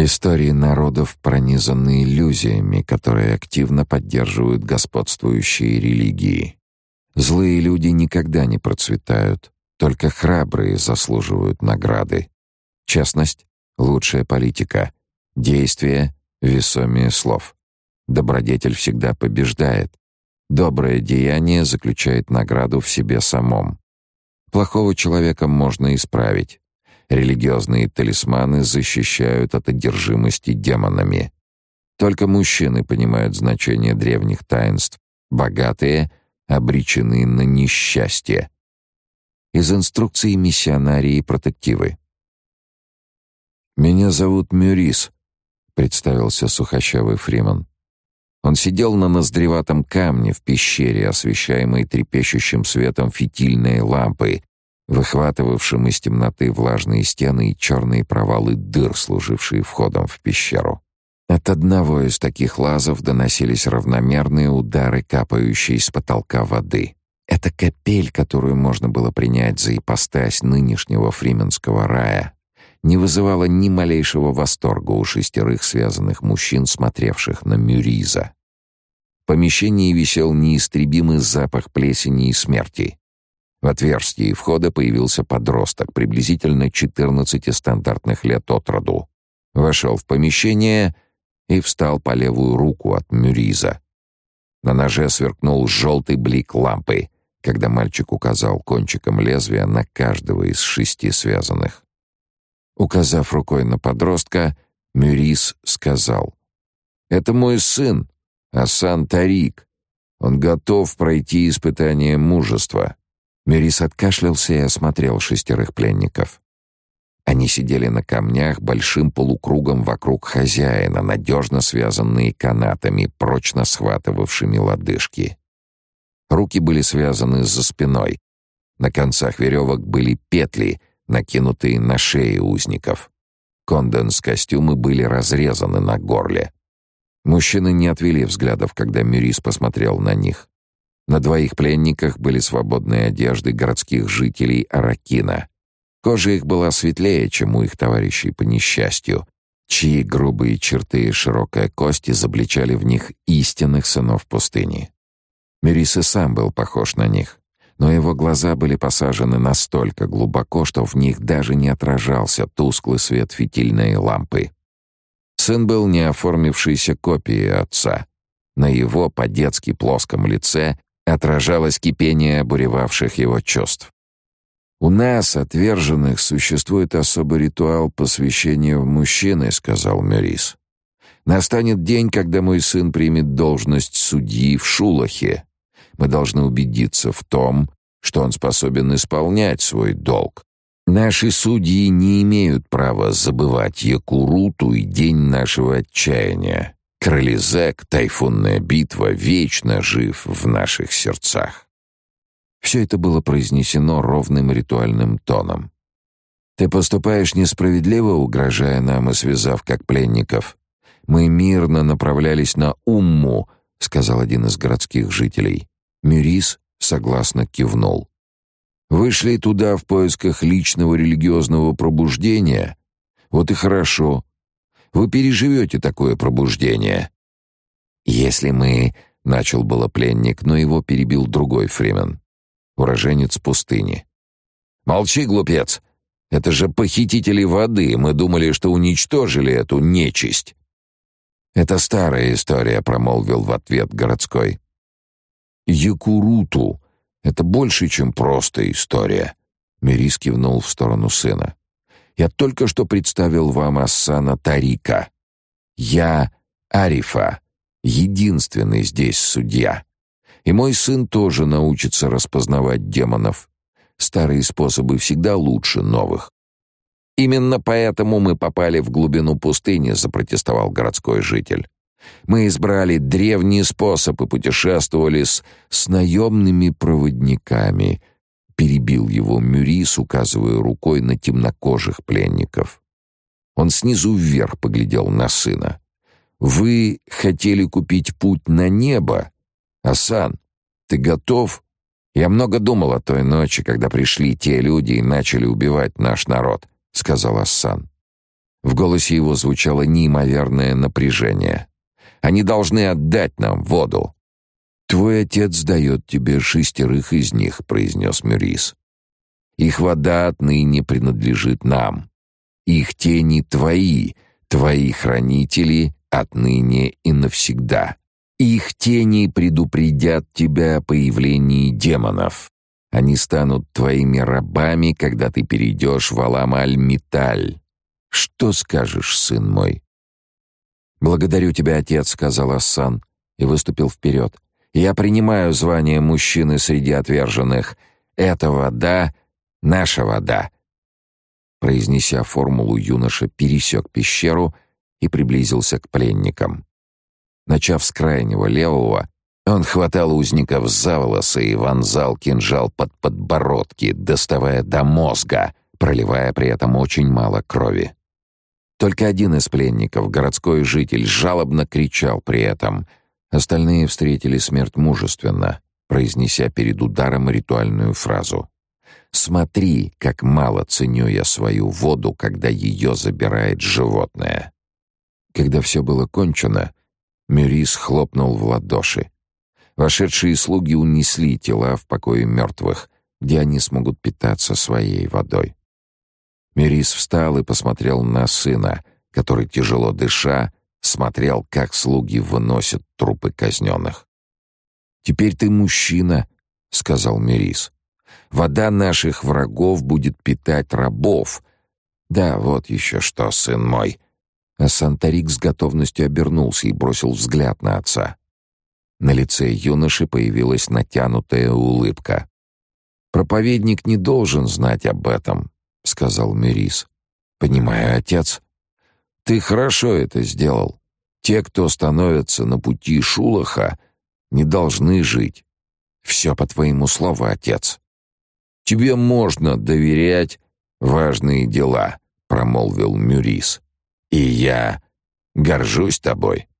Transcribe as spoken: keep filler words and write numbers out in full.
Истории народов пронизаны иллюзиями, которые активно поддерживают господствующие религии. Злые люди никогда не процветают, только храбрые заслуживают награды. Честность — лучшая политика, действие — весомее слов. Добродетель всегда побеждает. Доброе деяние заключает награду в себе самом. Плохого человека можно исправить. Религиозные талисманы защищают от одержимости демонами. Только мужчины понимают значение древних таинств. Богатые обречены на несчастье. Из инструкции миссионарии и протективы. «Меня зовут Мюрис», — представился сухощавый Фриман. Он сидел на ноздреватом камне в пещере, освещаемой трепещущим светом фитильной лампы, выхватывавшим из темноты влажные стены и черные провалы дыр, служившие входом в пещеру. От одного из таких лазов доносились равномерные удары, капающие с потолка воды. Эта капель, которую можно было принять за ипостась нынешнего фрименского рая, не вызывала ни малейшего восторга у шестерых связанных мужчин, смотревших на Мюриза. В помещении висел неистребимый запах плесени и смерти. В отверстии входа появился подросток, приблизительно четырнадцати стандартных лет от роду. Вошел в помещение и встал по левую руку от Мюриза. На ноже сверкнул желтый блик лампы, когда мальчик указал кончиком лезвия на каждого из шести связанных. Указав рукой на подростка, Мюрис сказал: «Это мой сын, Асан Тарик. Он готов пройти испытание мужества». Мюрис откашлялся и осмотрел шестерых пленников. Они сидели на камнях большим полукругом вокруг хозяина, надежно связанные канатами, прочно схватывавшими лодыжки. Руки были связаны за спиной. На концах веревок были петли, накинутые на шеи узников. Конденс-костюмы были разрезаны на горле. Мужчины не отвели взглядов, когда Мюрис посмотрел на них. На двоих пленниках были свободные одежды городских жителей Аракина. Кожа их была светлее, чем у их товарищей по несчастью, чьи грубые черты и широкая кость изобличали в них истинных сынов пустыни. Мюрис и сам был похож на них, но его глаза были посажены настолько глубоко, что в них даже не отражался тусклый свет фитильной лампы. Сын был не оформившейся копией отца. На его по-детски плоском лице отражалось кипение обуревавших его чувств. «У нас, отверженных, существует особый ритуал посвящения в мужчины», — сказал Мюрис. «Настанет день, когда мой сын примет должность судьи в Шулахе. Мы должны убедиться в том, что он способен исполнять свой долг. Наши судьи не имеют права забывать Якуруту и день нашего отчаяния. Крылезек, тайфунная битва, вечно жив в наших сердцах». Все это было произнесено ровным ритуальным тоном. «Ты поступаешь несправедливо, угрожая нам и связав как пленников. Мы мирно направлялись на Умму», — сказал один из городских жителей. Мюрис согласно кивнул. «Вы шли туда в поисках личного религиозного пробуждения? Вот и хорошо. Вы переживете такое пробуждение». «Если мы...» — начал было пленник, но его перебил другой Фримен, уроженец пустыни. «Молчи, глупец! Это же похитители воды! Мы думали, что уничтожили эту нечисть!» «Это старая история», — промолвил в ответ городской. «Якуруту — это больше, чем просто история», — Мюрис кивнул в сторону сына. «Я только что представил вам Ассана Тарика. Я Арифа, единственный здесь судья. И мой сын тоже научится распознавать демонов. Старые способы всегда лучше новых». «Именно поэтому мы попали в глубину пустыни», — запротестовал городской житель. «Мы избрали древний способ и путешествовали с, с наемными проводниками», — перебил его Мюрис, указывая рукой на темнокожих пленников. Он снизу вверх поглядел на сына. «Вы хотели купить путь на небо? Асан, ты готов? Я много думал о той ночи, когда пришли те люди и начали убивать наш народ», — сказал Асан. В голосе его звучало неимоверное напряжение. «Они должны отдать нам воду». «Твой отец дает тебе шестерых из них», — произнес Мюрис. «Их вода отныне принадлежит нам. Их тени твои, твои хранители отныне и навсегда. Их тени предупредят тебя о появлении демонов. Они станут твоими рабами, когда ты перейдешь в Алам-аль-Миталь. Что скажешь, сын мой?» «Благодарю тебя, отец», — сказал Ассан и выступил вперед. «Я принимаю звание мужчины среди отверженных. Эта вода — наша вода». Произнеся формулу, юноша пересек пещеру и приблизился к пленникам. Начав с крайнего левого, он хватал узников за волосы и вонзал кинжал под подбородки, доставая до мозга, проливая при этом очень мало крови. Только один из пленников, городской житель, жалобно кричал при этом. Остальные встретили смерть мужественно, произнеся перед ударом ритуальную фразу: «Смотри, как мало ценю я свою воду, когда ее забирает животное». Когда все было кончено, Мюрис хлопнул в ладоши. Вошедшие слуги унесли тела в покои мертвых, где они смогут питаться своей водой. Мюрис встал и посмотрел на сына, который, тяжело дыша, смотрел, как слуги выносят трупы казненных. «Теперь ты мужчина», — сказал Мюрис. «Вода наших врагов будет питать рабов. Да, вот еще что, сын мой». А Сан-Тарик с готовностью обернулся и бросил взгляд на отца. На лице юноши появилась натянутая улыбка. «Проповедник не должен знать об этом», — сказал Мюрис. «Понимаю, отец. Ты хорошо это сделал. Те, кто становятся на пути Шулаха, не должны жить. Все по твоему слову, отец. Тебе можно доверять важные дела», — промолвил Мюрис. «И я горжусь тобой».